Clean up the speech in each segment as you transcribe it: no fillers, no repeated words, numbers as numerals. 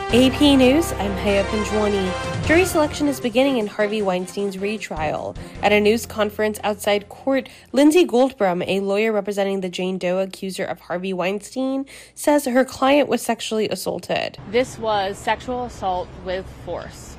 AP News, I'm Haya Panjwani. Jury selection is beginning in Harvey Weinstein's retrial. At a news conference outside court, Lindsay Goldbrum, a lawyer representing the Jane Doe accuser of Harvey Weinstein, says her client was sexually assaulted. This was sexual assault with force.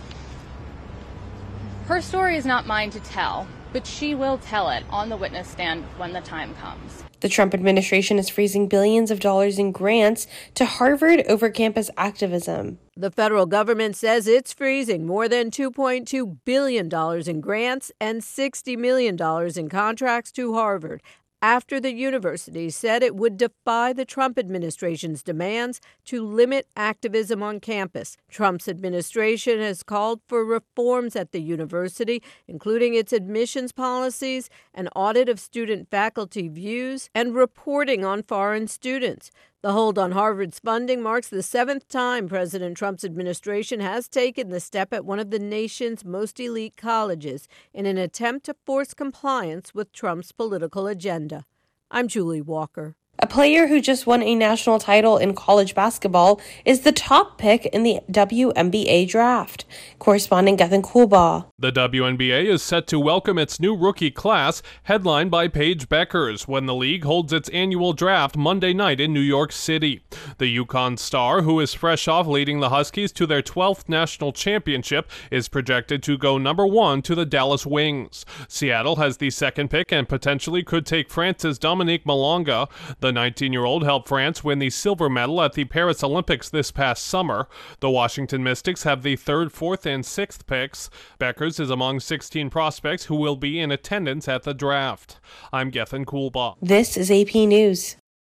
Her story is not mine to tell, but she will tell it on the witness stand when the time comes. The Trump administration is freezing billions of dollars in grants to Harvard over campus activism. The federal government says it's freezing more than $2.2 billion in grants and $60 million in contracts to Harvard after the university said it would defy the Trump administration's demands to limit activism on campus. Trump's administration has called for reforms at the university, including its admissions policies, an audit of student faculty views, and reporting on foreign students. The hold on Harvard's funding marks the seventh time President Trump's administration has taken the step at one of the nation's most elite colleges in an attempt to force compliance with Trump's political agenda. I'm Julie Walker. A player who just won a national title in college basketball is the top pick in the WNBA draft. Correspondent Gethin Coolbaugh. The WNBA is set to welcome its new rookie class, headlined by Paige Bueckers, when the league holds its annual draft Monday night in New York City. The UConn star, who is fresh off leading the Huskies to their 12th national championship, is projected to go number 1 to the Dallas Wings. Seattle has the second pick and potentially could take France's Dominique Malonga. The 19-year-old helped France win the silver medal at the Paris Olympics this past summer. The Washington Mystics have the 3rd, 4th, and 6th picks. Bueckers is among 16 prospects who will be in attendance at the draft. I'm Gethin Coolbaugh. This is AP News.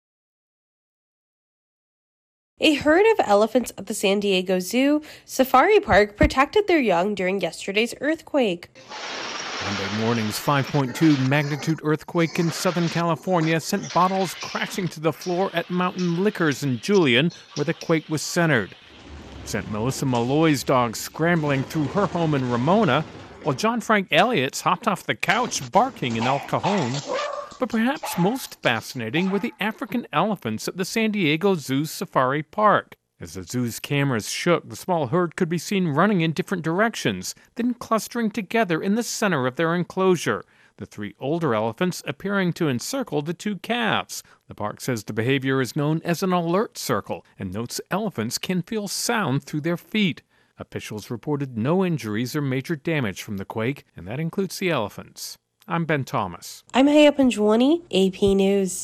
A herd of elephants at the San Diego Zoo Safari Park protected their young during yesterday's earthquake. Monday morning's 5.2 magnitude earthquake in Southern California sent bottles crashing to the floor at Mountain Liquors in Julian, where the quake was centered. Sent Melissa Malloy's dog scrambling through her home in Ramona, while John Frank Elliott's hopped off the couch barking in El Cajon. But perhaps most fascinating were the African elephants at the San Diego Zoo's Safari Park. As the zoo's cameras shook, the small herd could be seen running in different directions, then clustering together in the center of their enclosure, the 3 older elephants appearing to encircle the 2 calves. The park says the behavior is known as an alert circle and notes elephants can feel sound through their feet. Officials reported no injuries or major damage from the quake, and that includes the elephants. I'm Ben Thomas. I'm Haya Panjwani, AP News.